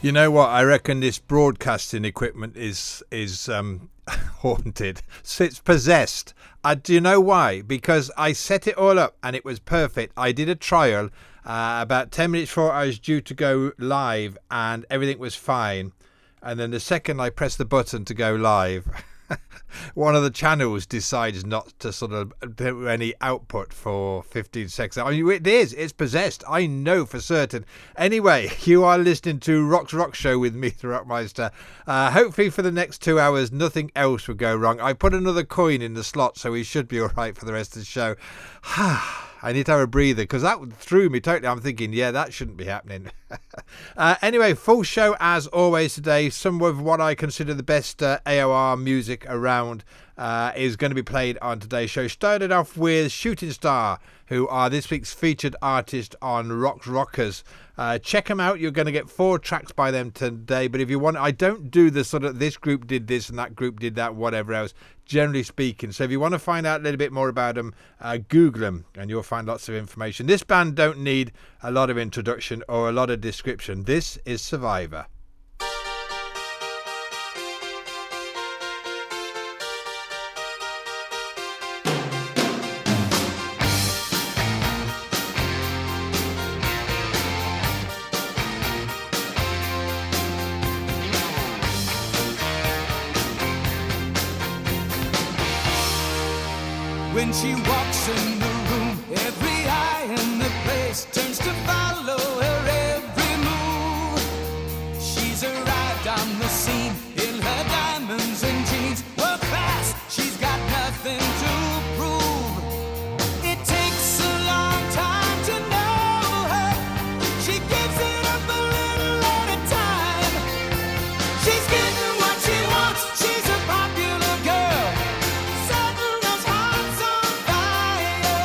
You know what? I reckon this broadcasting equipment is haunted. So it's possessed. Do you know why? Because I set it all up and it was perfect. I did a trial about 10 minutes before I was due to go live and everything was fine. And then the second I press the button to go live, one of the channels decides not to sort of do any output for 15 seconds. I mean, it's possessed. I know for certain. Anyway, you are listening to Rock's Rock Show with me, the Rockmeister. Hopefully for the next 2 hours, nothing else will go wrong. I put another coin in the slot, so we should be all right for the rest of the show. I need to have a breather because that threw me totally. I'm thinking, yeah, that shouldn't be happening. Anyway, full show as always today. Some of what I consider the best AOR music around is going to be played on today's show. Started off with Shooting Star, who are this week's featured artist on Rock's Rockers. Check them out. You're going to get 4 tracks by them today. But if you want, I don't do the sort of this group did this and that group did that, whatever else, generally speaking. So if you want to find out a little bit more about them, Google them and you'll find lots of information. This band don't need a lot of introduction or a lot of description. This is Survivor. When she walks in the room, every eye in the place turns to follow her every move. She's arrived on the scene in her diamonds and jeans. Well, fast, she's got nothing to prove. It takes a long time to know her. She gives it up a little at a time. She's getting what she wants. She's a popular girl. Setting those hearts on fire.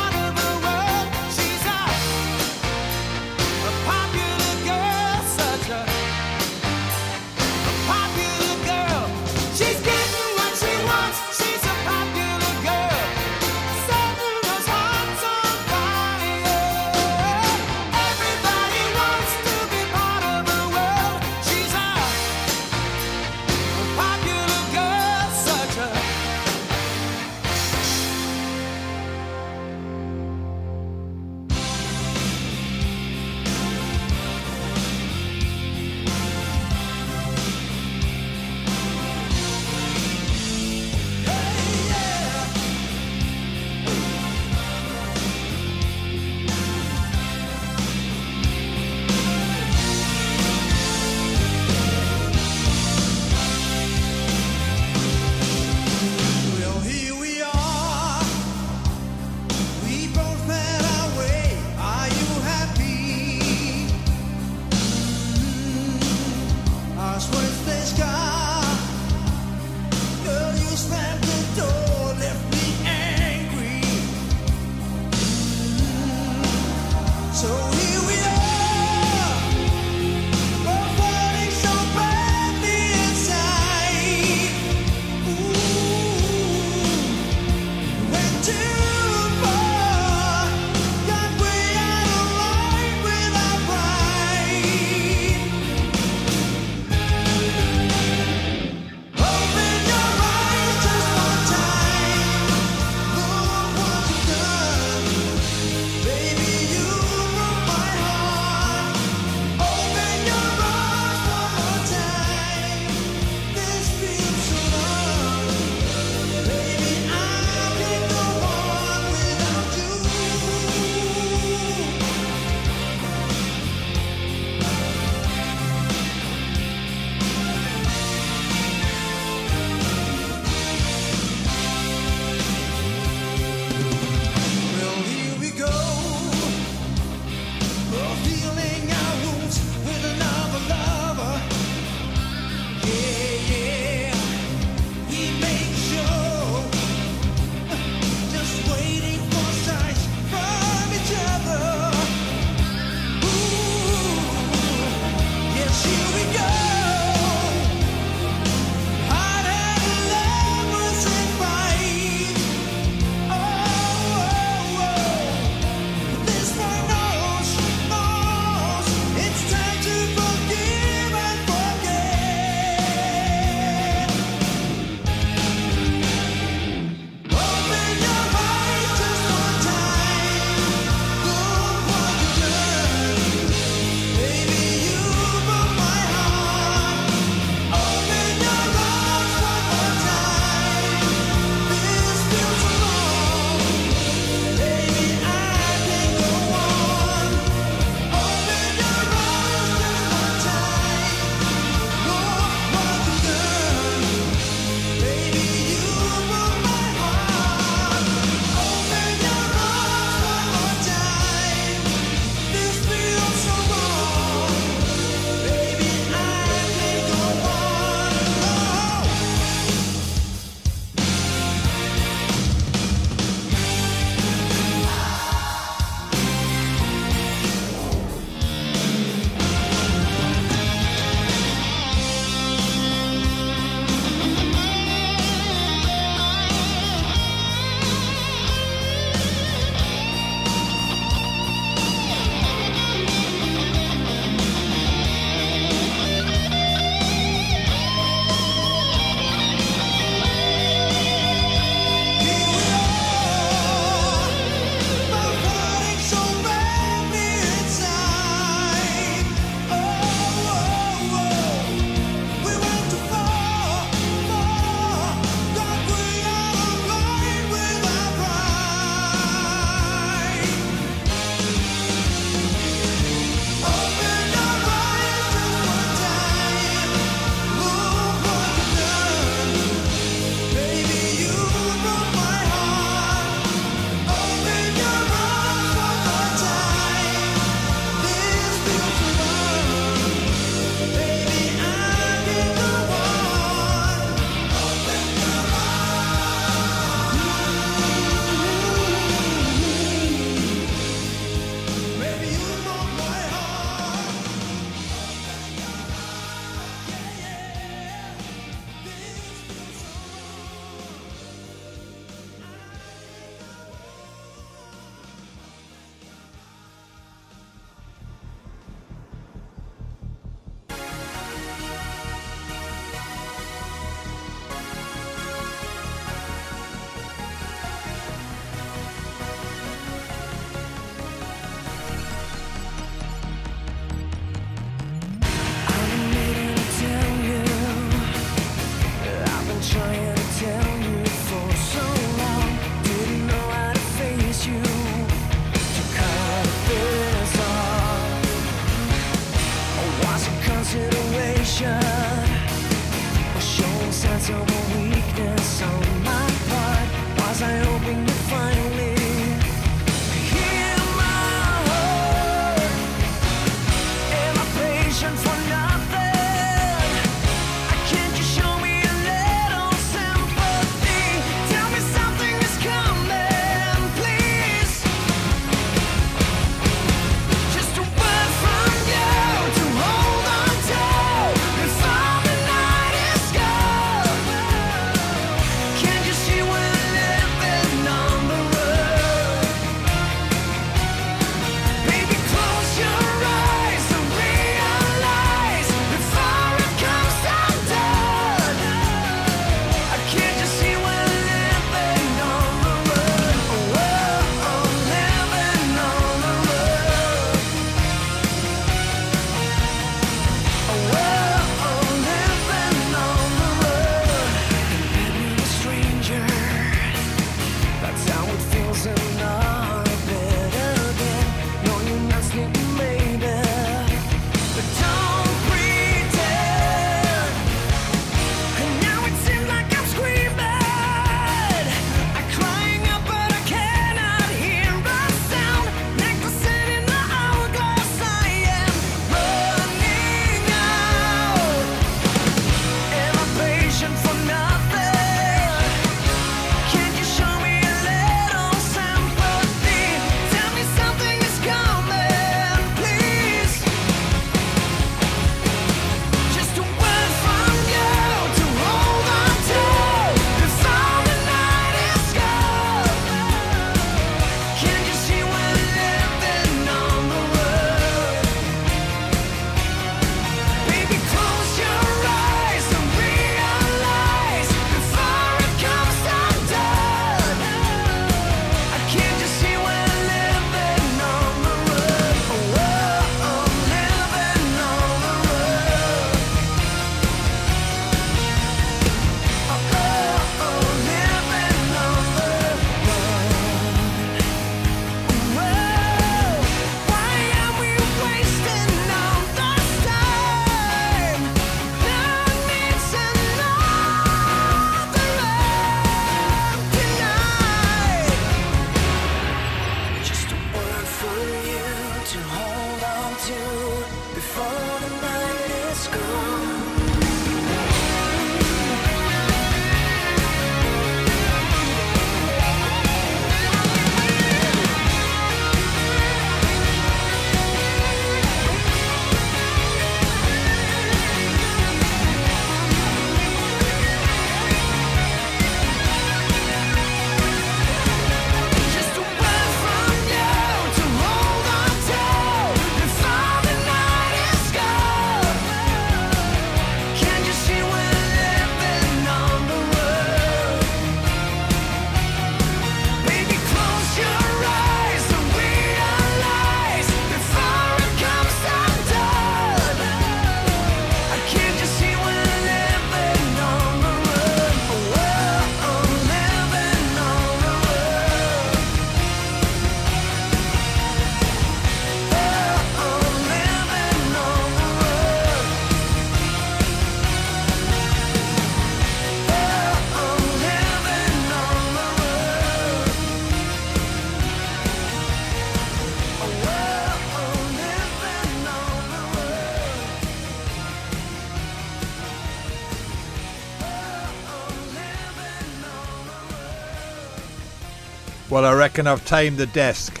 Well, I reckon I've tamed the desk.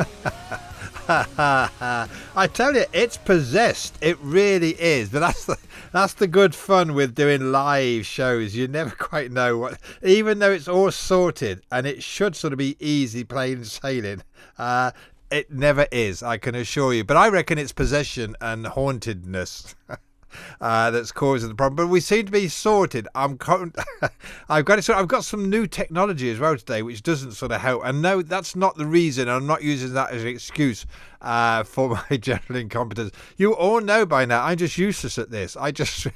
I tell you, it's possessed. It really is. But that's the good fun with doing live shows. You never quite know what, even though it's all sorted and it should sort of be easy plain sailing. It never is, I can assure you. But I reckon it's possession and hauntedness that's causing the problem. But we seem to be sorted. I've got some new technology as well today, which doesn't sort of help. And no, that's not the reason. I'm not using that as an excuse for my general incompetence. You all know by now I'm just useless at this. I just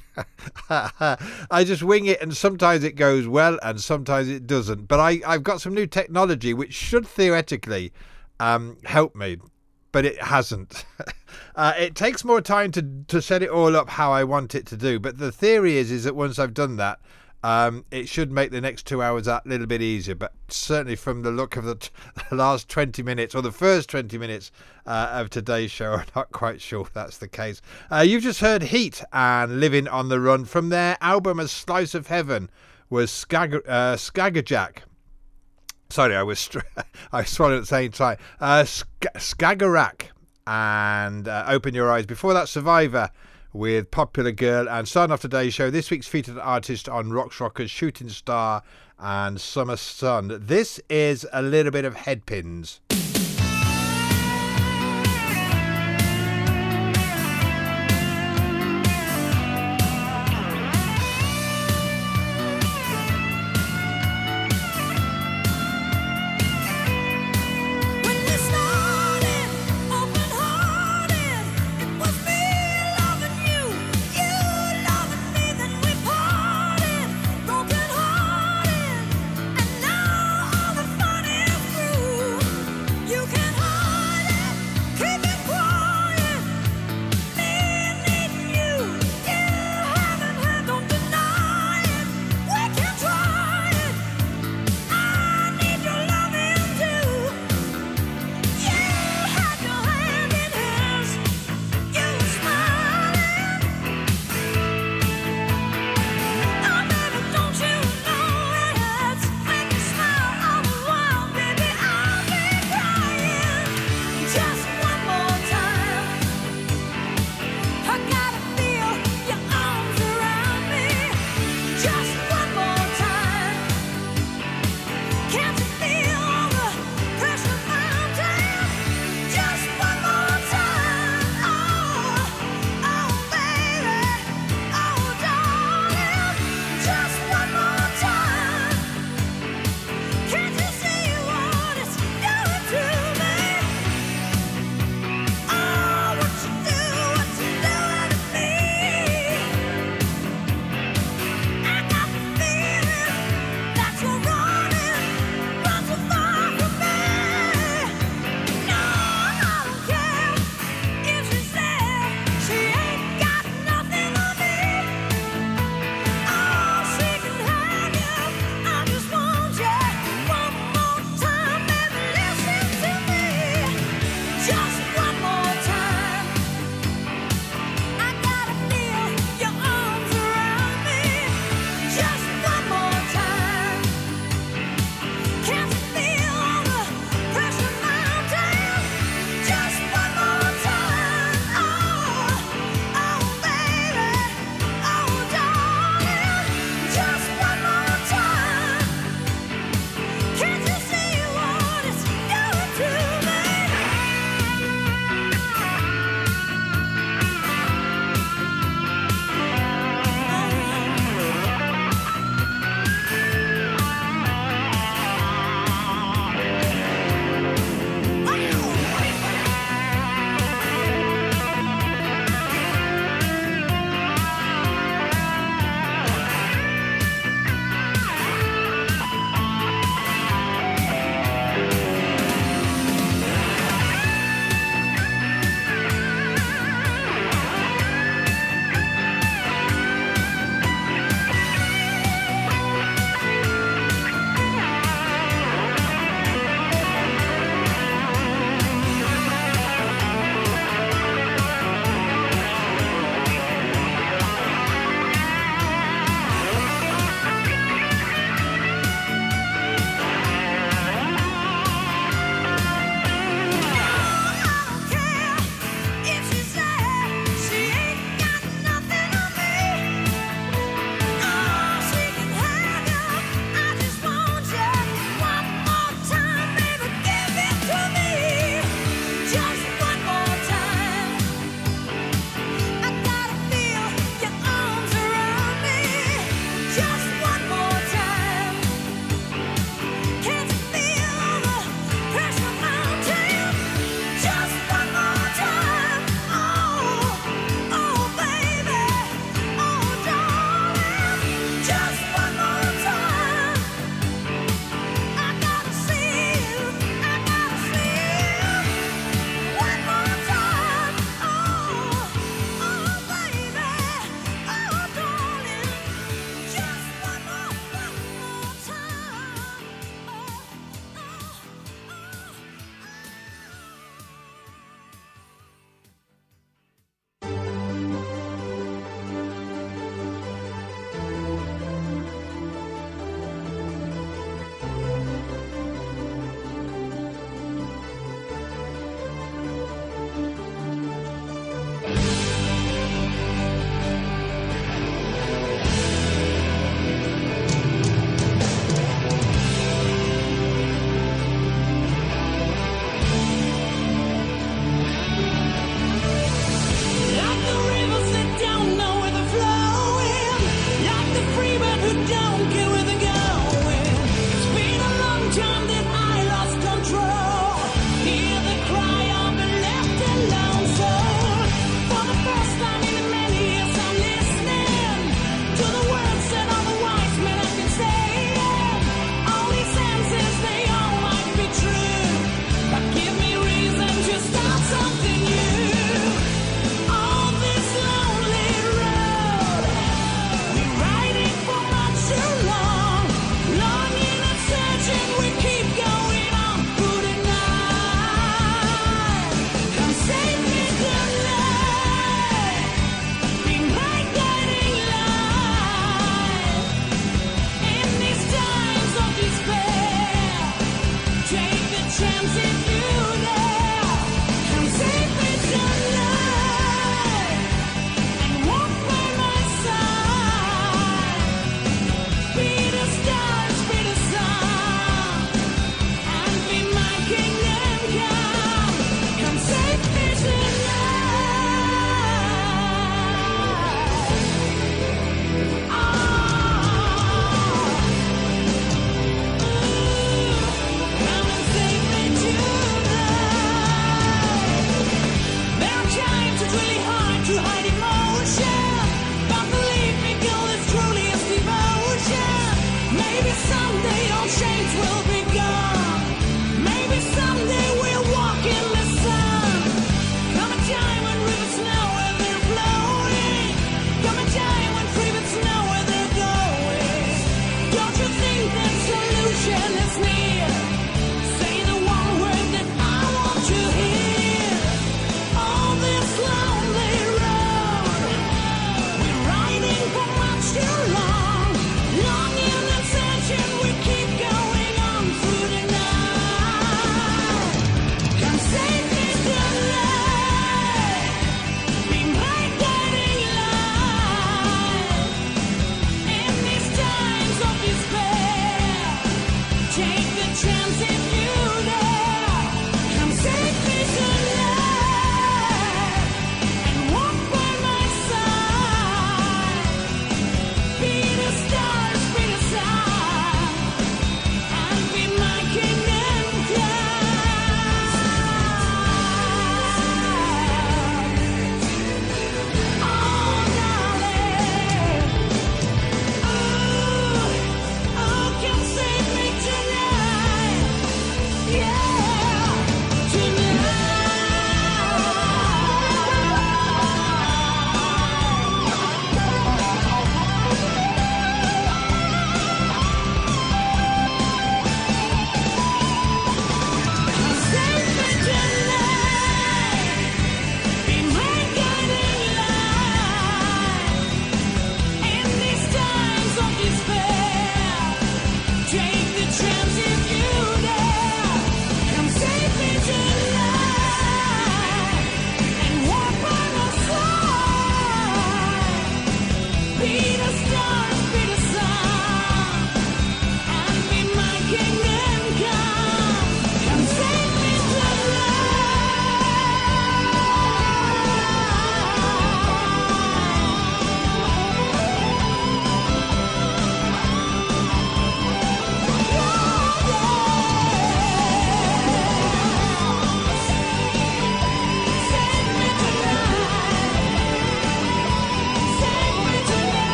wing it, and sometimes it goes well and sometimes it doesn't. But I've got some new technology which should theoretically help me, but it hasn't. It takes more time to set it all up how I want it to do. But the theory is that once I've done that, it should make the next 2 hours a little bit easier. But certainly from the look of the last 20 minutes or the first 20 minutes of today's show, I'm not quite sure if that's the case. You've just heard Heat and Living on the Run from their album A Slice of Heaven was Skagajak. Sorry, I swallowed at the same time. Skagerrak and Open Your Eyes. Before that, Survivor with Popular Girl. And starting off today's show, this week's featured artist on Rocks Rockers, Shooting Star and Summer Sun. This is a little bit of Headpins. You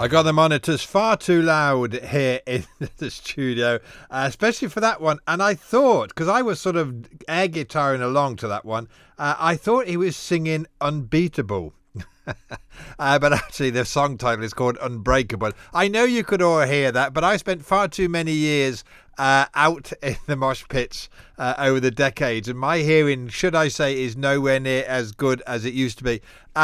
I got the monitors far too loud here in the studio, especially for that one. And I thought, because I was sort of air guitaring along to that one, I thought he was singing Unbeatable. But actually the song title is called Unbreakable. I know you could all hear that, but I spent far too many years out in the mosh pits over the decades, and my hearing, should I say, is nowhere near as good as it used to be.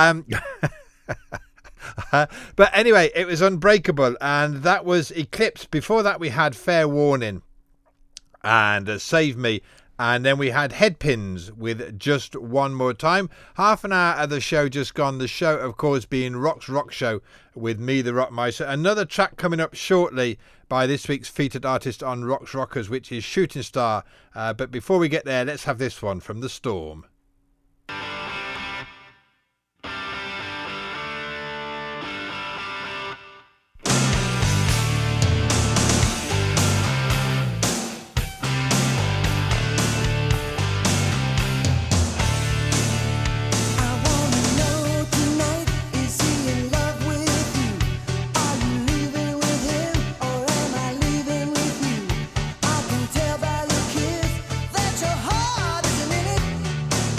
But anyway, it was Unbreakable, and that was Eclipse. Before that we had Fair Warning and Save Me, and then we had Headpins with Just One More Time. Half an hour of the show just gone. The show, of course, being Rock's Rock Show with me, the Rockmeister. Another track coming up shortly by this week's featured artist on Rock's Rockers, which is Shooting Star. But before we get there, let's have this one from The Storm. Tell by your kiss that your heart isn't in it.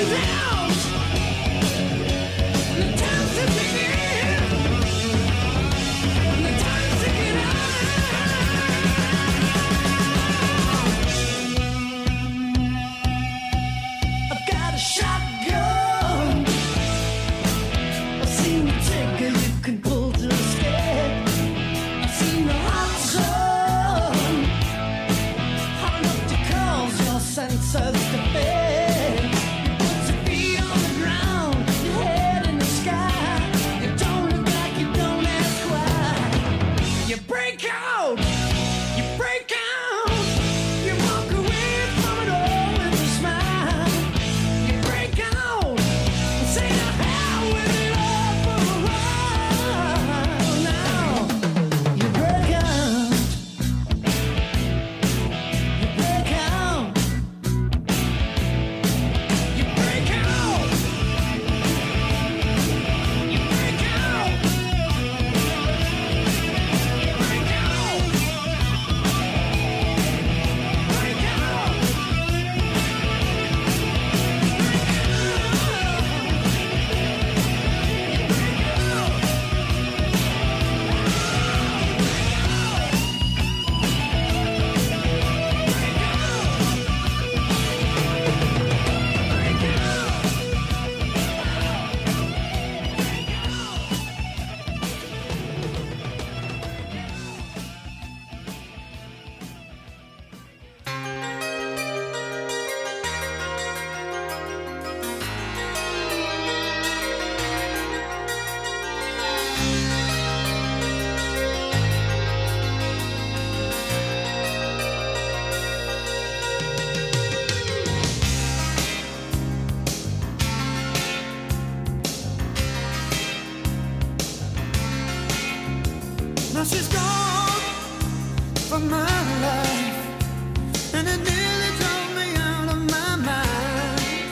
Now she's gone from my life, and it nearly drove me out of my mind.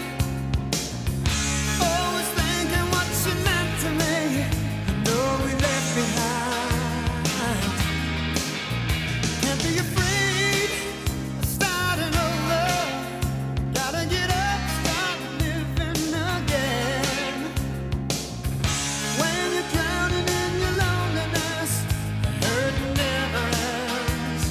Always thinking what she meant to me, and all we left behind. Can't be afraid of starting over. Gotta get up, start living again. When you're drowning in your loneliness, hurt never ends.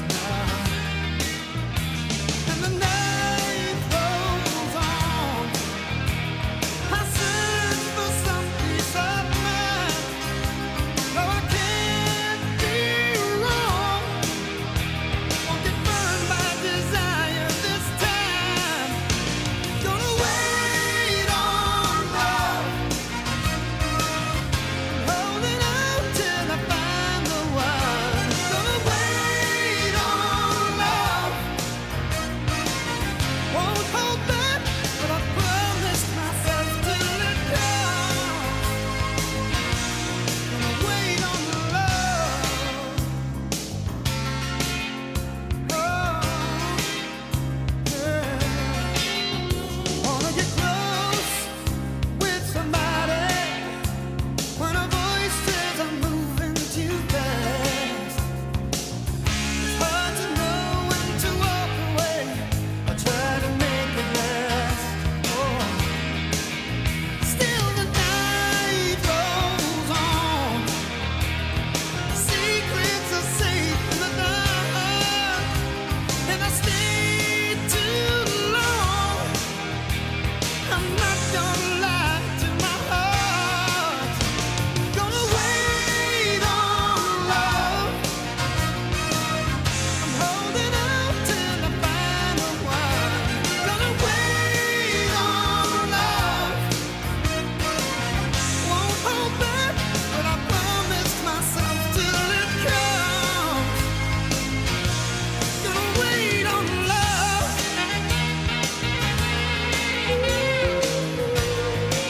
And the night goes on. I search for some peace of mind. No, I can't be wrong. Won't get burned by desire this time. Gonna wait on love. Holding out till I find the one. Gonna wait on love. Won't hold back, but I promised myself till it comes. Gonna wait on love. Oh, yeah. Wanna get close with somebody when a voice says I'm moving too fast. It's hard to know when to walk away or try to make it last. Oh, still the night goes on. Secrets are safe in the dark, and I stayed too long. I'm not gonna lie to my heart. Gonna wait on love. I'm holding out till I find the one. Gonna wait on love. Won't hold back, but I promised myself till it comes. Gonna wait on love.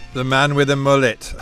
The man with a mullet.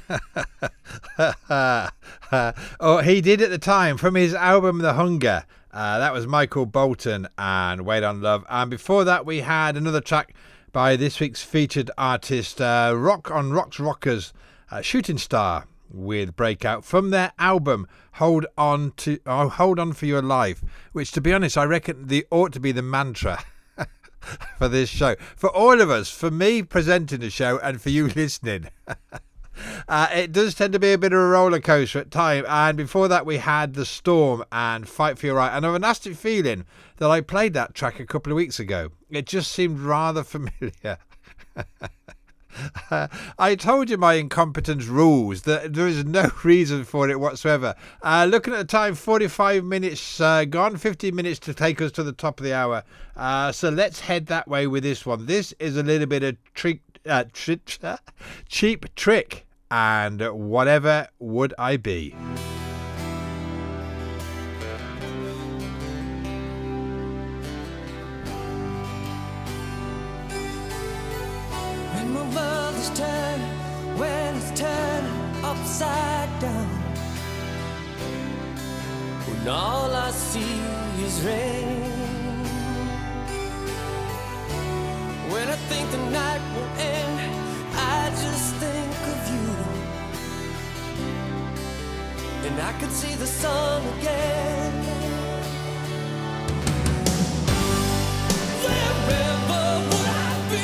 Oh, he did at the time from his album The Hunger. That was Michael Bolton and Wait on Love. And before that, we had another track by this week's featured artist, Rock on Rocks Rockers, Shooting Star, with Breakout from their album Hold On For Your Life, which, to be honest, I reckon ought to be the mantra for this show, for all of us, for me presenting the show and for you listening. It does tend to be a bit of a roller coaster at times. And before that, we had The Storm and Fight For Your Right. And I have a nasty feeling that I played that track a couple of weeks ago. It just seemed rather familiar. I told you my incompetence rules, that there is no reason for it whatsoever. Looking at the time, 45 minutes gone, 15 minutes to take us to the top of the hour. So let's head that way with this one. This is a little bit of Cheap Trick and Whatever Would I Be. When my world is turning, when it's turning upside down, when all I see is rain, when I think the night will end, I just think of you, and I could see the sun again. Wherever would I be?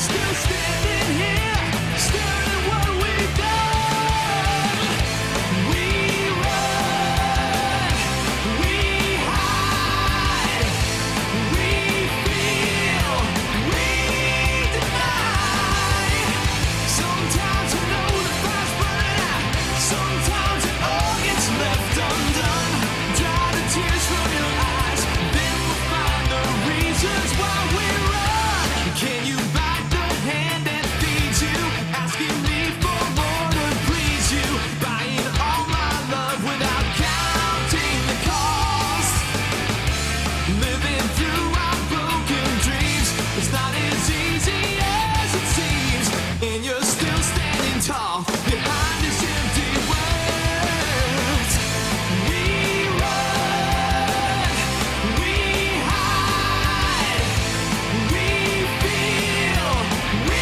Still standing here, staring at what we've done. We run, we hide, we feel, we deny. Sometimes you know the fire's burning out. Sometimes it all gets left undone. Dry the tears from your eyes, then we'll find the reasons why we run. Can you bite the hand that feeds you? Asking me for more to please you. Buying all my love without counting the cost. Living through our broken dreams, it's not as easy as it seems. And you're still standing tall behind these empty words. We run, we hide, we feel, we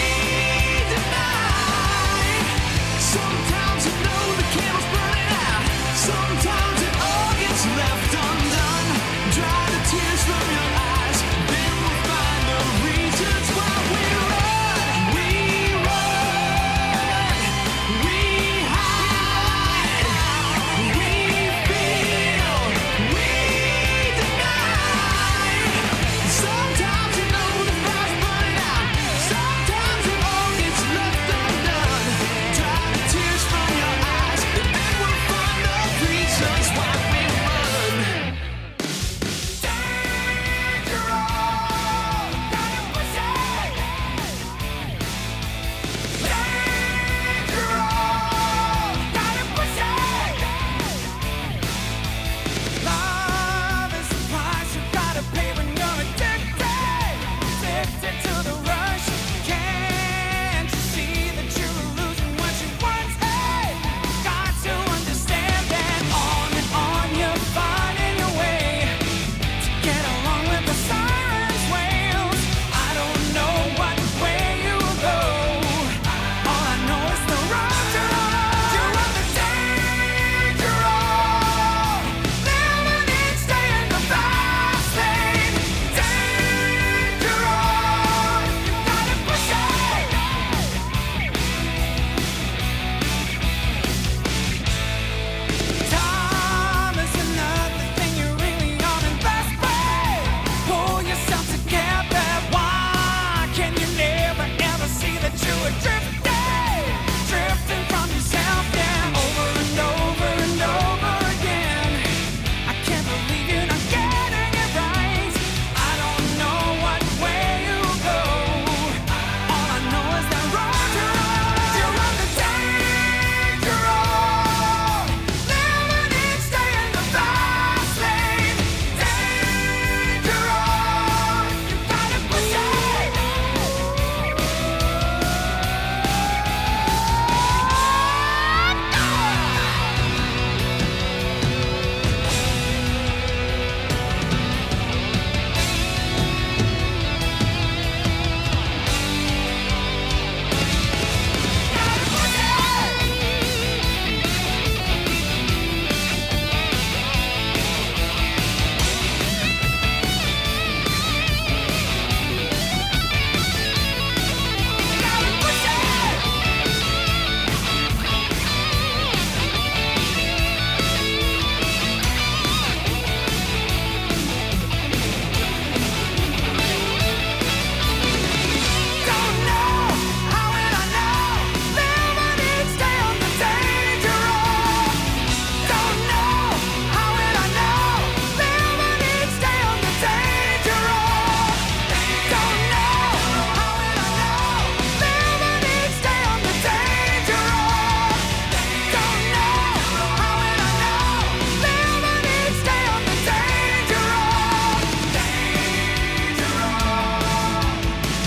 deny. Sometimes you know the candle's burning out. Sometimes it all gets left undone. Dry the tears from your eyes, then we'll find the reasons why we run. We run, we hide, we feel, we deny. Sometimes you know the fire's burning out. Sometimes it all gets left undone. Dry the tears from your eyes, and then we'll find the reasons why we run. Love is the price you gotta pay when you're addicted to the rush. Can't you see that you're losing what you once had? Got to understand that on and on you're finding your way to get along with the sirens' wails. I don't know what way you will go. All I know is the road you're on. You're on the danger road. Living and staying the fast lane. Danger road. You gotta push it. Time is another thing you really ought to invest in. Pull yourself together. Why can you never ever see that you are drifting from yourself? Yeah, over and over and over again. I can't believe you're not getting it right. I don't know what way you go. All I know is that road you're on. You're on the danger road. Living and staying the fast lane. Danger road. You gotta push it. Don't know how will I know? Live and stay on the danger road. Don't know how will I know? Live and stay on the danger road. Don't know how will I know? Live and stay on the danger road. Don't know how will I know? Live and stay on the danger road. Danger road.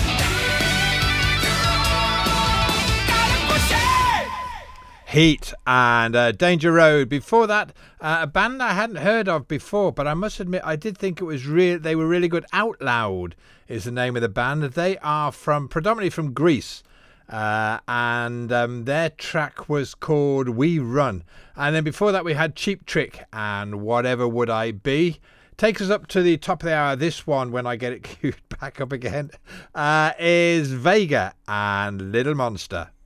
Gotta push it. Heat and Danger Road. Before that, a band I hadn't heard of before, but I must admit I did think it was they were really good. Out Loud is the name of the band. They are predominantly from Greece. And their track was called We Run. And then before that we had Cheap Trick and Whatever Would I Be. Takes us up to the top of the hour. This one, when I get it queued back up again, is Vega and Little Monster.